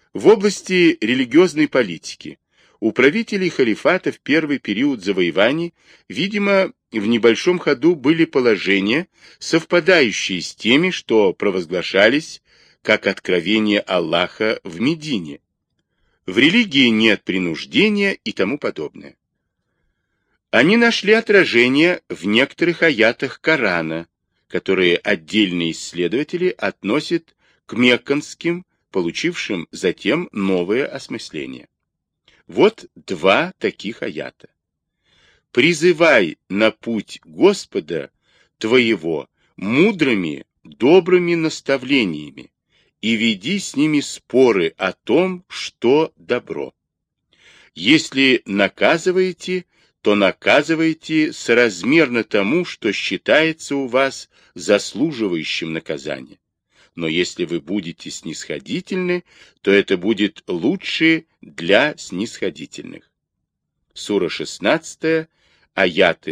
В области религиозной политики у правителей халифата в первый период завоеваний, видимо, в небольшом ходу были положения, совпадающие с теми, что провозглашались как откровение Аллаха в Медине. В религии нет принуждения и тому подобное. Они нашли отражение в некоторых аятах Корана, которые отдельные исследователи относят к мекканским, получившим затем новое осмысление. Вот два таких аята. «Призывай на путь Господа твоего мудрыми, добрыми наставлениями и веди с ними споры о том, что добро. Если наказываете, то наказывайте соразмерно тому, что считается у вас заслуживающим наказания. Но если вы будете снисходительны, то это будет лучше для снисходительных». Сура 16, аяты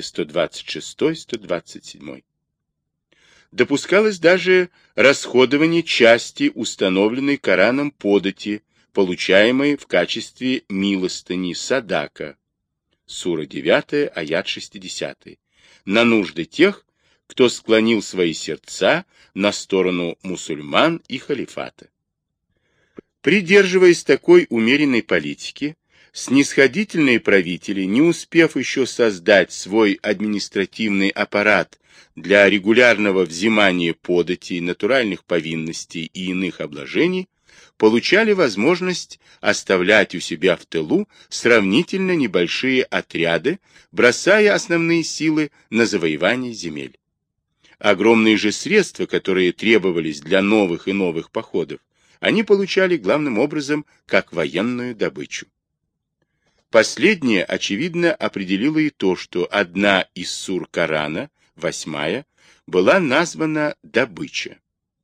126-127. Допускалось даже расходование части установленной Кораном подати, получаемой в качестве милостыни садака. Сура 9, аят 60. На нужды тех, кто склонил свои сердца на сторону мусульман и халифата. Придерживаясь такой умеренной политики, снисходительные правители, не успев еще создать свой административный аппарат для регулярного взимания податей, натуральных повинностей и иных обложений, получали возможность оставлять у себя в тылу сравнительно небольшие отряды, бросая основные силы на завоевание земель. Огромные же средства, которые требовались для новых и новых походов, они получали главным образом как военную добычу. Последнее, очевидно, определило и то, что одна из сур Корана, 8, была названа «добыча».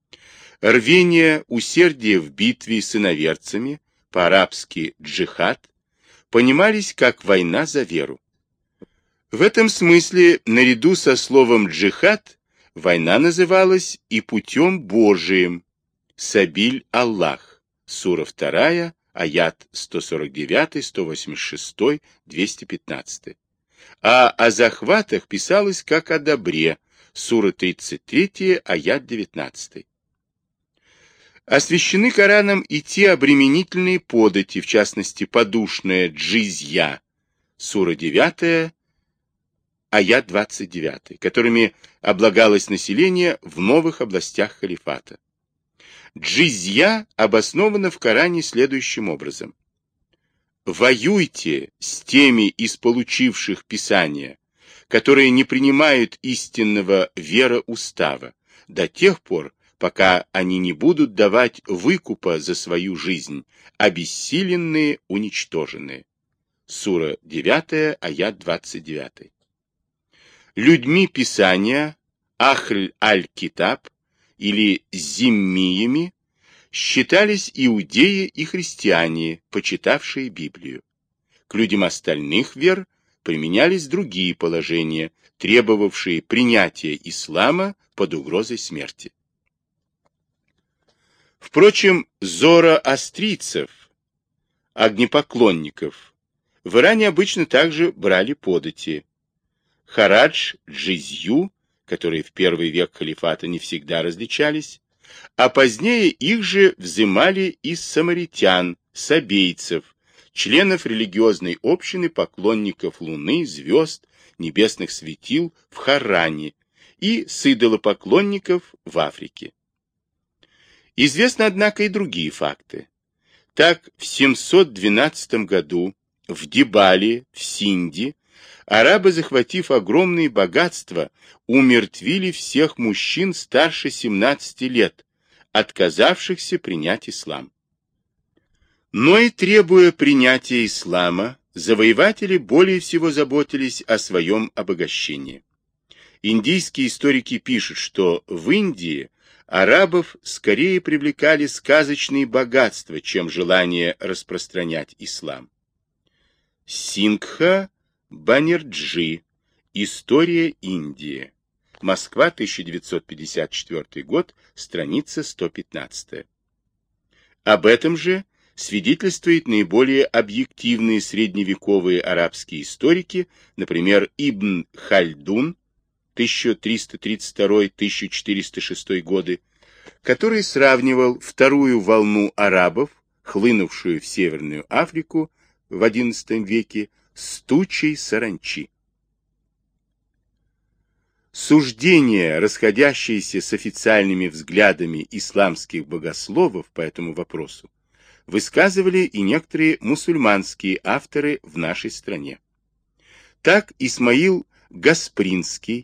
Рвение, усердие в битве с иноверцами, по-арабски «джихад», понимались как война за веру. В этом смысле, наряду со словом «джихад», война называлась и путем Божиим, «сабиль Аллах», сура 2, аят 149, 186, 215. А о захватах писалось как о добре, сура 33, аят 19. Освящены Кораном и те обременительные подати, в частности, подушная джизья, сура 9, аят 29, которыми облагалось население в новых областях халифата. Джизья обоснована в Коране следующим образом. «Воюйте с теми из получивших Писания, которые не принимают истинного вероустава, до тех пор, пока они не будут давать выкупа за свою жизнь, обессиленные, уничтоженные». Сура 9, аят 29. Людьми Писания, Ахль-аль-Китаб, или зиммиями, считались иудеи и христиане, почитавшие Библию. К людям остальных вер применялись другие положения, требовавшие принятия ислама под угрозой смерти. Впрочем, зороастрийцев, огнепоклонников, в Иране обычно также брали подати. Харадж, джизью, которые в первый век халифата не всегда различались, а позднее их же взимали из самаритян, сабейцев, членов религиозной общины поклонников луны, звезд, небесных светил в Харране и с идолопоклонников в Африке. Известны, однако, и другие факты. Так, в 712 году в Дебале, в Синде, арабы, захватив огромные богатства, умертвили всех мужчин старше 17 лет, отказавшихся принять ислам. Но и требуя принятия ислама, завоеватели более всего заботились о своем обогащении. Индийские историки пишут, что в Индии арабов скорее привлекали сказочные богатства, чем желание распространять ислам. Сингха Банерджи. История Индии. Москва, 1954 год, страница 115. Об этом же свидетельствуют наиболее объективные средневековые арабские историки, например, Ибн Хальдун 1332-1406 годы, который сравнивал вторую волну арабов, хлынувшую в Северную Африку в XI веке, с тучей саранчи. Суждения, расходящиеся с официальными взглядами исламских богословов по этому вопросу, высказывали и некоторые мусульманские авторы в нашей стране. Так Исмаил Гаспринский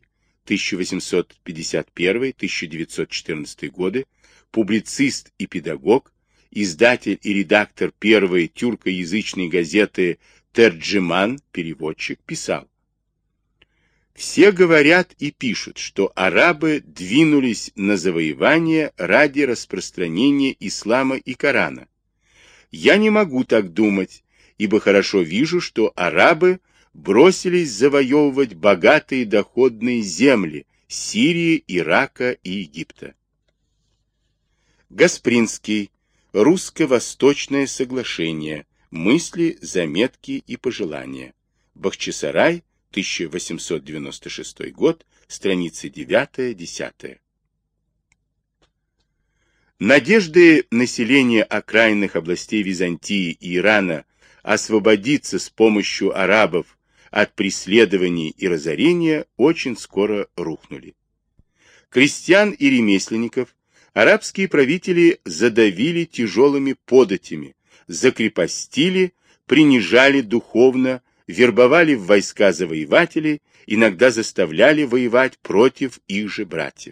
1851-1914 годы, публицист и педагог, издатель и редактор первой тюркоязычной газеты «Терджиман», переводчик, писал: «Все говорят и пишут, что арабы двинулись на завоевание ради распространения ислама и Корана. Я не могу так думать, ибо хорошо вижу, что арабы бросились завоевывать богатые доходные земли Сирии, Ирака и Египта». Гаспринский. Русско-Восточное соглашение. Мысли, заметки и пожелания. Бахчисарай, 1896 год, страницы 9-10. Надежды населения окраинных областей Византии и Ирана освободиться с помощью арабов от преследований и разорения очень скоро рухнули. Крестьян и ремесленников арабские правители задавили тяжелыми податями, закрепостили, принижали духовно, вербовали в войска завоевателей, иногда заставляли воевать против их же братьев.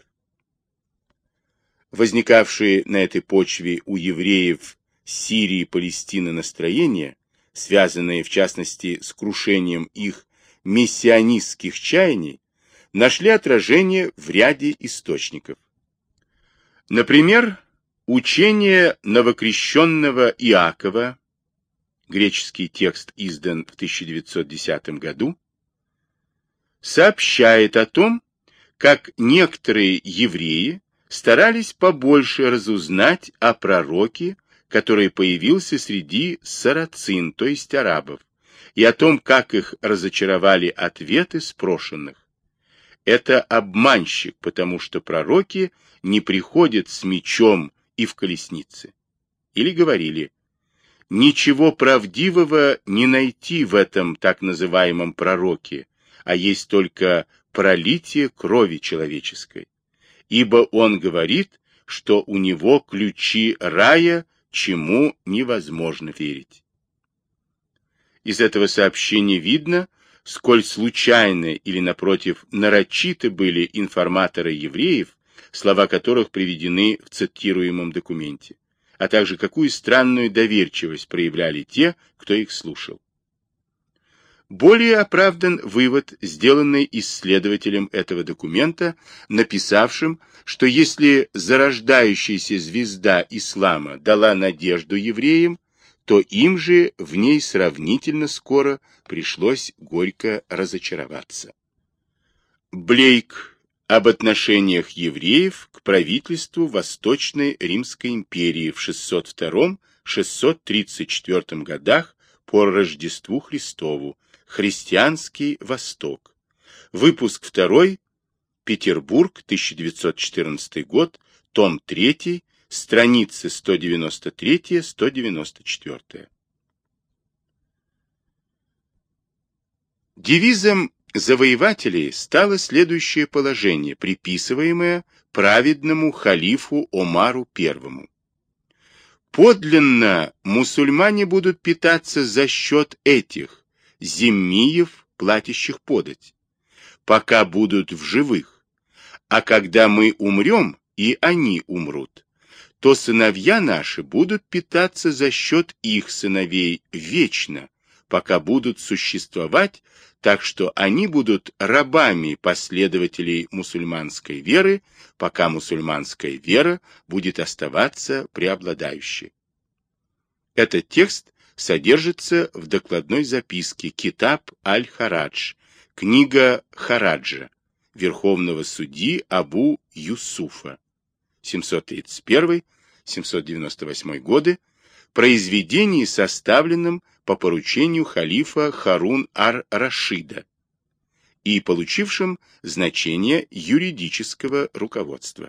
Возникавшие на этой почве у евреев Сирии и Палестины настроения, связанные в частности с крушением их мессианистских чаяний, нашли отражение в ряде источников. Например, учение новокрещенного Иакова, греческий текст издан в 1910 году, сообщает о том, как некоторые евреи старались побольше разузнать о пророке, который появился среди сарацин, то есть арабов, и о том, как их разочаровали ответы спрошенных. Это обманщик, потому что пророки не приходят с мечом и в колеснице. Или говорили: ничего правдивого не найти в этом так называемом пророке, а есть только пролитие крови человеческой. Ибо он говорит, что у него ключи рая, чему невозможно верить. Из этого сообщения видно, сколь случайны или, напротив, нарочиты были информаторы евреев, слова которых приведены в цитируемом документе, а также какую странную доверчивость проявляли те, кто их слушал. Более оправдан вывод, сделанный исследователем этого документа, написавшим, что если зарождающаяся звезда ислама дала надежду евреям, то им же в ней сравнительно скоро пришлось горько разочароваться. Блейк. Об отношениях евреев к правительству Восточной Римской империи в 602-634 годах по Рождеству Христову. Христианский Восток. Выпуск 2. Петербург, 1914 год, том 3, страницы 193-194. Девизом завоевателей стало следующее положение, приписываемое праведному халифу Омару I. Подлинно мусульмане будут питаться за счет этих зиммиев, платящих подать, пока будут в живых, а когда мы умрем, и они умрут, то сыновья наши будут питаться за счет их сыновей вечно, пока будут существовать, так что они будут рабами последователей мусульманской веры, пока мусульманская вера будет оставаться преобладающей. Этот текст содержится в докладной записке Китаб аль-Харадж, книга Хараджа, верховного судьи Абу Юсуфа, 731-798 годы, произведении, составленном по поручению халифа Харун-ар-Рашида и получившем значение юридического руководства.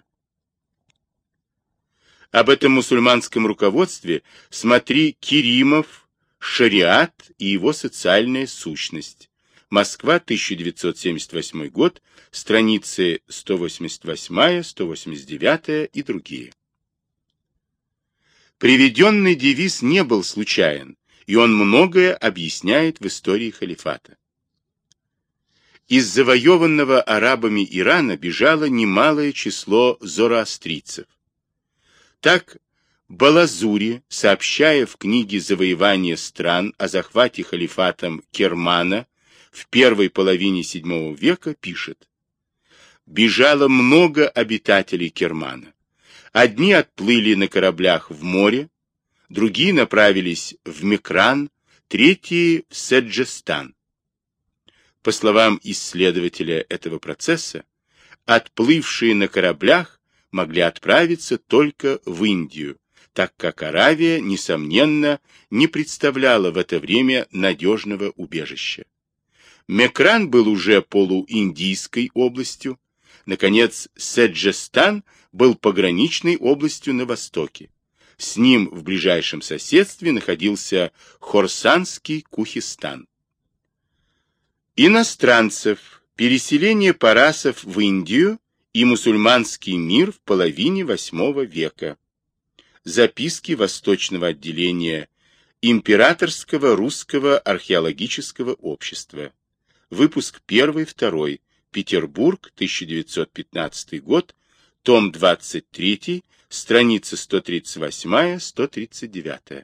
Об этом мусульманском руководстве смотри Керимов, «Шариат и его социальная сущность». Москва, 1978 год, страницы 188, 189 и другие. Приведенный девиз не был случайен, и он многое объясняет в истории халифата. Из завоеванного арабами Ирана бежало немалое число зороастрийцев. Так, Балазури, сообщая в книге «Завоевание стран» о захвате халифатом Кермана в первой половине VII века, пишет: «Бежало много обитателей Кермана. Одни отплыли на кораблях в море, другие направились в Микран, третьи в Седжестан». По словам исследователя этого процесса, отплывшие на кораблях могли отправиться только в Индию, так как Аравия, несомненно, не представляла в это время надежного убежища. Мекран был уже полуиндийской областью. Наконец, Седжестан был пограничной областью на востоке. С ним в ближайшем соседстве находился Хорсанский Кухистан. Иностранцев, переселение парасов в Индию и мусульманский мир в половине VIII века. Записки Восточного отделения Императорского русского археологического общества. Выпуск 1-2. Петербург, 1915 год, том 23, страница 138-139.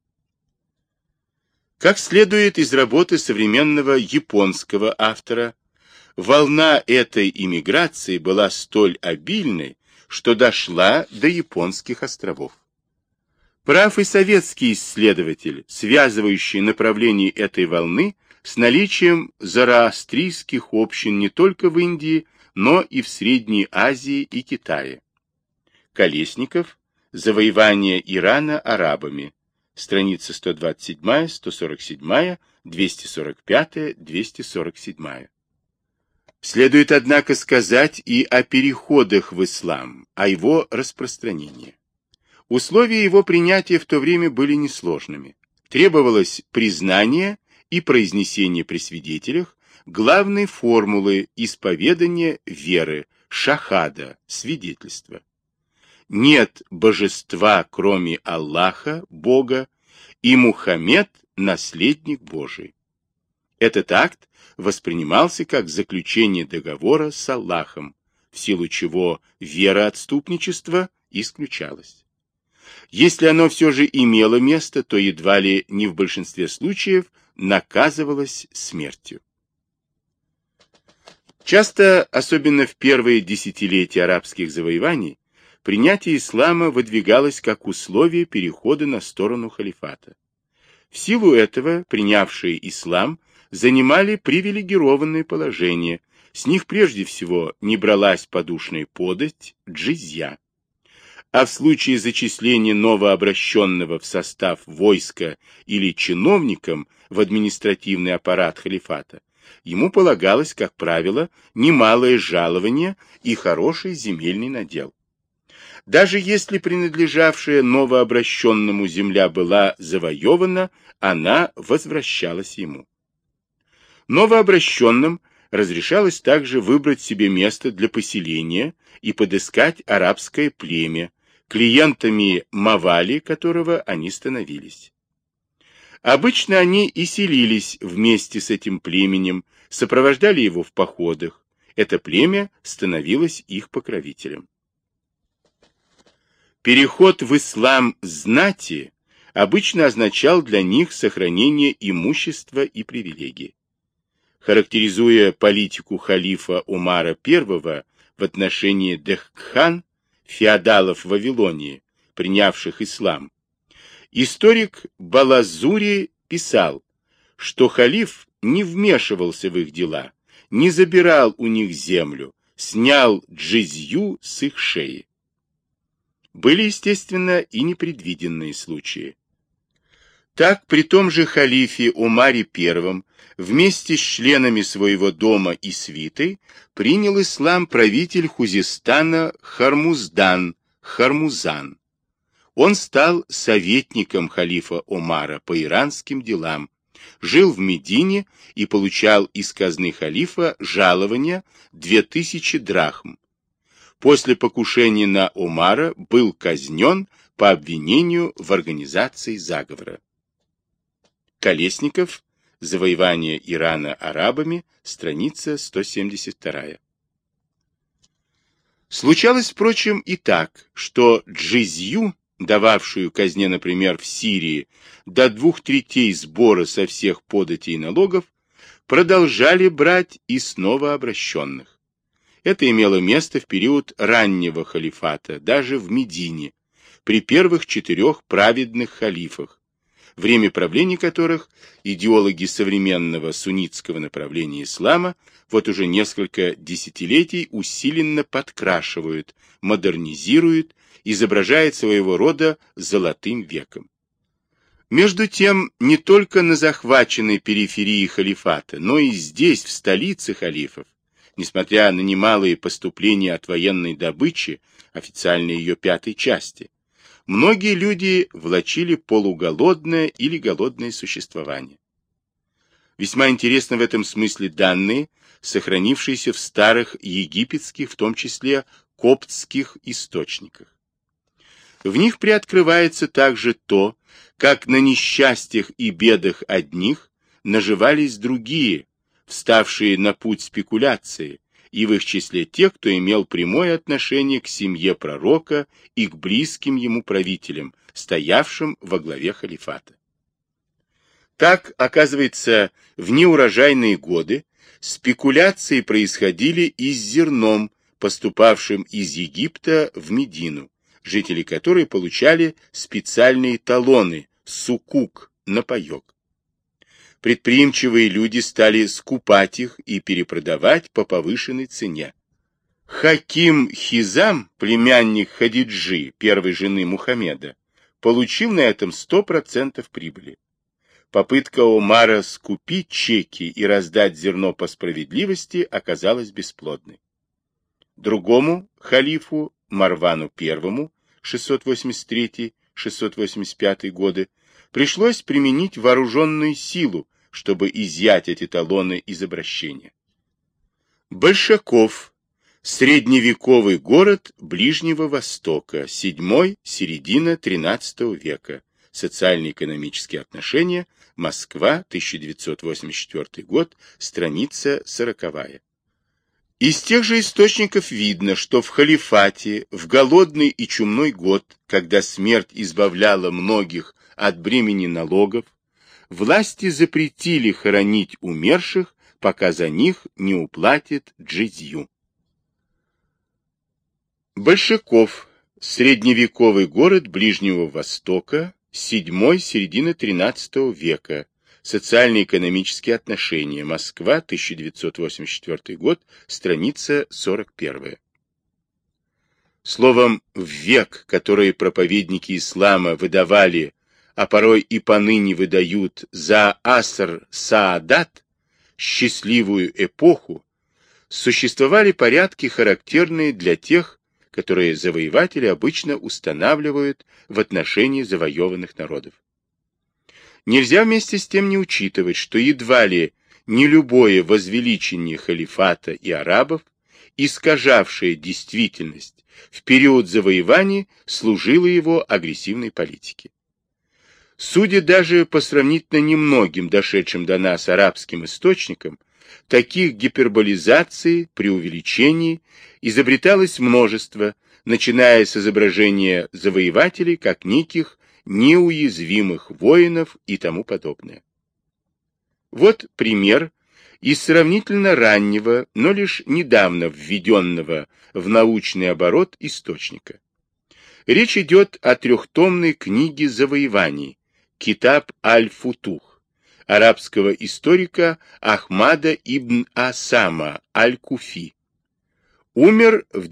Как следует из работы современного японского автора, волна этой иммиграции была столь обильной, что дошла до японских островов. Прав и советский исследователь, связывающий направление этой волны с наличием зороастрийских общин не только в Индии, но и в Средней Азии и Китае. Колесников. Завоевание Ирана арабами. Страница 127, 147, 245, 247. Следует, однако, сказать и о переходах в ислам, о его распространении. Условия его принятия в то время были несложными. Требовалось признание и произнесение при свидетелях главной формулы исповедания веры, шахада, свидетельства. Нет божества, кроме Аллаха, Бога, и Мухаммед – наследник Божий. Этот акт воспринимался как заключение договора с Аллахом, в силу чего вероотступничество исключалось. Если оно все же имело место, то едва ли не в большинстве случаев наказывалось смертью. Часто, особенно в первые десятилетия арабских завоеваний, принятие ислама выдвигалось как условие перехода на сторону халифата. В силу этого принявшие ислам занимали привилегированное положение, с них прежде всего не бралась подушная подать, джизья. А в случае зачисления новообращенного в состав войска или чиновником в административный аппарат халифата, ему полагалось, как правило, немалое жалование и хороший земельный надел. Даже если принадлежавшая новообращенному земля была завоевана, она возвращалась ему. Новообращенным разрешалось также выбрать себе место для поселения и подыскать арабское племя, клиентами мавали которого они становились. Обычно они и селились вместе с этим племенем, сопровождали его в походах. Это племя становилось их покровителем. Переход в ислам знати обычно означал для них сохранение имущества и привилегий. Характеризуя политику халифа Умара I в отношении Дехкхан, феодалов Вавилонии, принявших ислам, историк Балазури писал, что халиф не вмешивался в их дела, не забирал у них землю, снял джизью с их шеи. Были, естественно, и непредвиденные случаи. Так, при том же халифе Умаре I вместе с членами своего дома и свитой принял ислам правитель Хузестана Хармузан. Он стал советником халифа Омара по иранским делам, жил в Медине и получал из казны халифа жалования 2000 драхм. После покушения на Омара был казнен по обвинению в организации заговора. Колесников. Завоевание Ирана арабами. Страница 172. Случалось, впрочем, и так, что джизью, дававшую казне, например, в Сирии, до 2/3 сбора со всех податей и налогов, продолжали брать и снова обращенных. Это имело место в период раннего халифата, даже в Медине, при первых 4 праведных халифах, время правления которых идеологи современного суннитского направления ислама вот уже несколько десятилетий усиленно подкрашивают, модернизируют, изображают своего рода золотым веком. Между тем, не только на захваченной периферии халифата, но и здесь, в столице халифов, несмотря на немалые поступления от военной добычи, официально ее 5-й части, многие люди влачили полуголодное или голодное существование. Весьма интересны в этом смысле данные, сохранившиеся в старых египетских, в том числе коптских источниках. В них приоткрывается также то, как на несчастьях и бедах одних наживались другие, вставшие на путь спекуляции, и в их числе тех, кто имел прямое отношение к семье пророка и к близким ему правителям, стоявшим во главе халифата. Так, оказывается, в неурожайные годы спекуляции происходили и с зерном, поступавшим из Египта в Медину, жители которой получали специальные талоны, сукук, на паек. Предприимчивые люди стали скупать их и перепродавать по повышенной цене. Хаким Хизам, племянник Хадиджи, первой жены Мухаммеда, получил на этом 100% прибыли. Попытка Омара скупить чеки и раздать зерно по справедливости оказалась бесплодной. Другому халифу, Марвану I, 683-685 годы, пришлось применить вооруженную силу, чтобы изъять эти талоны из обращения. Большаков. Средневековый город Ближнего Востока, 7-й, середина XIII века. Социально-экономические отношения. Москва, 1984 год, страница 40. Из тех же источников видно, что в халифате, в голодный и чумной год, когда смерть избавляла многих от бремени налогов, власти запретили хоронить умерших, пока за них не уплатит джизью. Большаков. Средневековый город Ближнего Востока, 7-й, середина XIII века. Социально-экономические отношения. Москва, 1984 год, страница 41. Словом, в век, который проповедники ислама выдавали, а порой и поныне выдают за аср Саадат, счастливую эпоху, существовали порядки, характерные для тех, которые завоеватели обычно устанавливают в отношении завоеванных народов. Нельзя вместе с тем не учитывать, что едва ли не любое возвеличение халифата и арабов, искажавшее действительность в период завоеваний, служило его агрессивной политике. Судя даже по сравнительно немногим дошедшим до нас арабским источникам, таких гиперболизаций, преувеличений изобреталось множество, начиная с изображения завоевателей как неких неуязвимых воинов и тому подобное. Вот пример из сравнительно раннего, но лишь недавно введенного в научный оборот источника. Речь идет о 3-томной книге завоеваний «Китаб аль-Футух» арабского историка Ахмада ибн Асама аль-Куфи. Умер в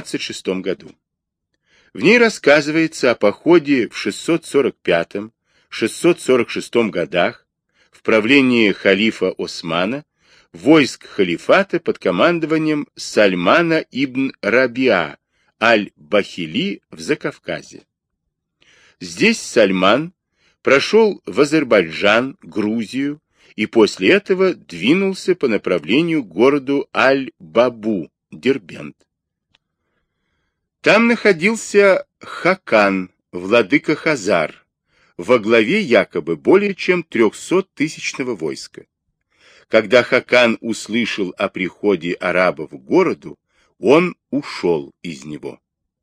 926 году. В ней рассказывается о походе в 645-656 646 годах в правлении халифа Османа войск халифата под командованием Сальмана ибн Рабиа аль-Бахили в Закавказье. Здесь Сальман прошел в Азербайджан, Грузию и после этого двинулся по направлению к городу Аль-Бабу, Дербент. Там находился Хакан, владыка Хазар, во главе якобы более чем 300-тысячного войска. Когда Хакан услышал о приходе арабов к городу, он ушел из него.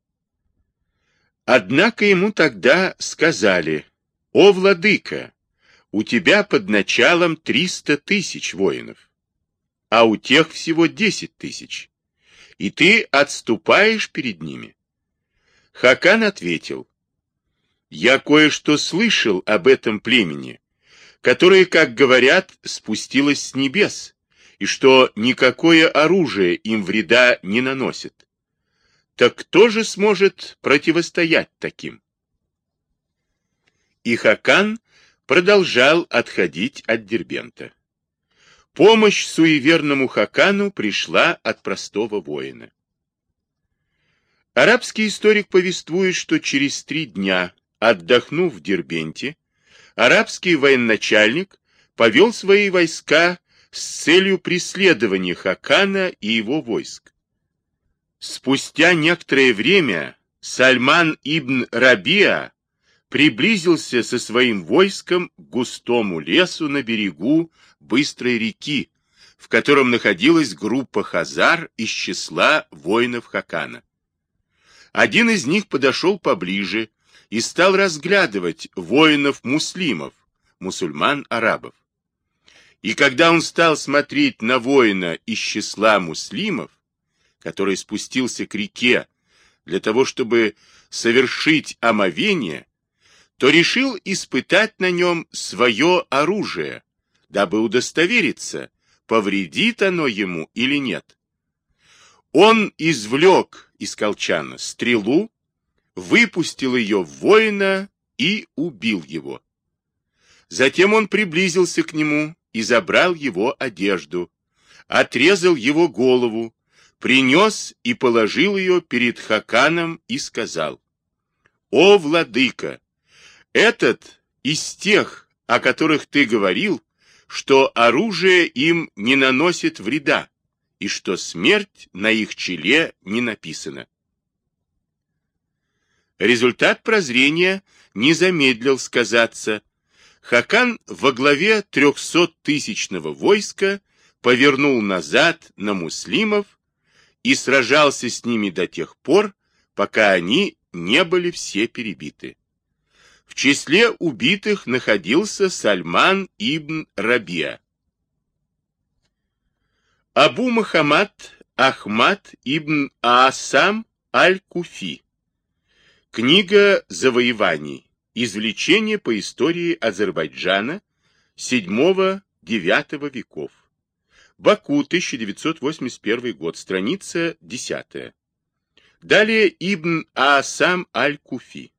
Однако ему тогда сказали: «О, владыка, у тебя под началом 300 тысяч воинов, а у тех всего 10 тысяч, и ты отступаешь перед ними». Хакан ответил: «Я кое-что слышал об этом племени, которое, как говорят, спустилось с небес, и что никакое оружие им вреда не наносит. Так кто же сможет противостоять таким?» И Хакан продолжал отходить от Дербента. Помощь суеверному Хакану пришла от простого воина. Арабский историк повествует, что через 3 дня, отдохнув в Дербенте, арабский военачальник повел свои войска с целью преследования Хакана и его войск. Спустя некоторое время Сальман ибн Рабиа приблизился со своим войском к густому лесу на берегу быстрой реки, в котором находилась группа хазар из числа воинов Хакана. Один из них подошел поближе и стал разглядывать воинов-муслимов, мусульман-арабов. И когда он стал смотреть на воина из числа муслимов, который спустился к реке для того, чтобы совершить омовение, то решил испытать на нем свое оружие, дабы удостовериться, повредит оно ему или нет. Он извлек из колчана стрелу, выпустил ее в воина и убил его. Затем он приблизился к нему и забрал его одежду, отрезал его голову, принес и положил ее перед Хаканом и сказал: «О, владыка, этот из тех, о которых ты говорил, что оружие им не наносит вреда, и что смерть на их челе не написана». Результат прозрения не замедлил сказаться. Хакан во главе 300-тысячного войска повернул назад на муслимов и сражался с ними до тех пор, пока они не были все перебиты. В числе убитых находился Сальман ибн Рабиа. Абу Мухаммад Ахмад ибн Аасам аль-Куфи. Книга завоеваний. Извлечение по истории Азербайджана VII-IX веков. Баку, 1981 год, страница 10. Далее Ибн Аасам аль-Куфи.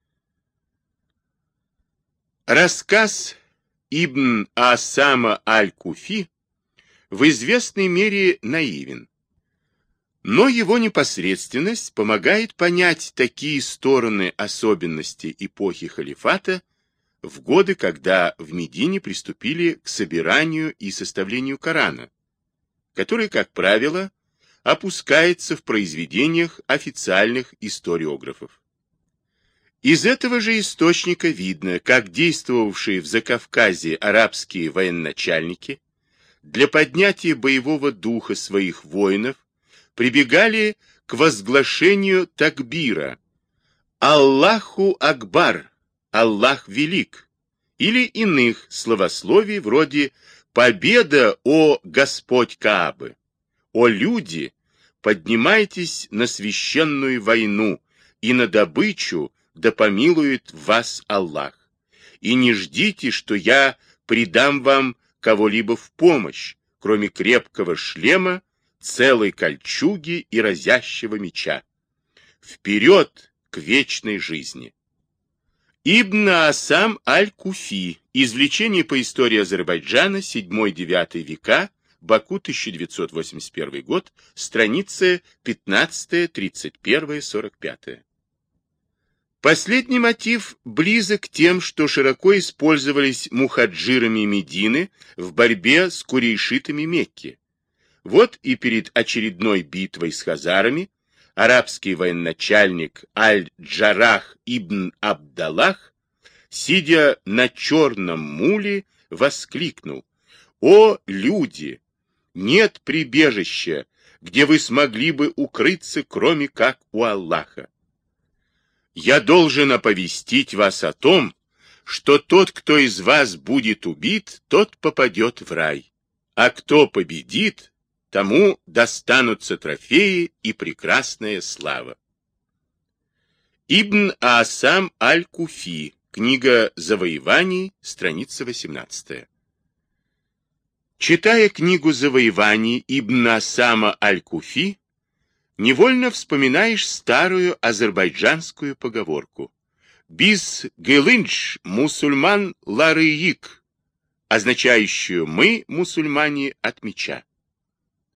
Рассказ Ибн Аасама аль-Куфи в известной мере наивен, но его непосредственность помогает понять такие стороны особенностей эпохи халифата в годы, когда в Медине приступили к собиранию и составлению Корана, который, как правило, опускается в произведениях официальных историографов. Из этого же источника видно, как действовавшие в Закавказье арабские военачальники для поднятия боевого духа своих воинов прибегали к возглашению такбира «Аллаху Акбар», «Аллах велик», или иных словословий вроде «Победа, о Господь Каабы», «О люди, поднимайтесь на священную войну и на добычу, да помилует вас Аллах, и не ждите, что я придам вам кого-либо в помощь, кроме крепкого шлема, целой кольчуги и разящего меча. Вперед к вечной жизни! Ибн Асам аль-Куфи. Извлечение по истории Азербайджана, 7-9 века, Баку, 1981 год, страницы 15, 31, 45. Последний мотив близок тем, что широко использовались мухаджирами Медины в борьбе с курейшитами Мекки. Вот и перед очередной битвой с хазарами арабский военачальник Аль-Джарах ибн Абдаллах, сидя на черном муле, воскликнул: «О, люди! Нет прибежища, где вы смогли бы укрыться, кроме как у Аллаха. Я должен оповестить вас о том, что тот, кто из вас будет убит, тот попадет в рай, а кто победит, тому достанутся трофеи и прекрасная слава». Ибн Асам аль-Куфи, книга завоеваний, страница 18. Читая книгу завоеваний Ибн Асама аль-Куфи, невольно вспоминаешь старую азербайджанскую поговорку «Биз гылынч мусульман ларыик», означающую «мы, мусульмане, от меча».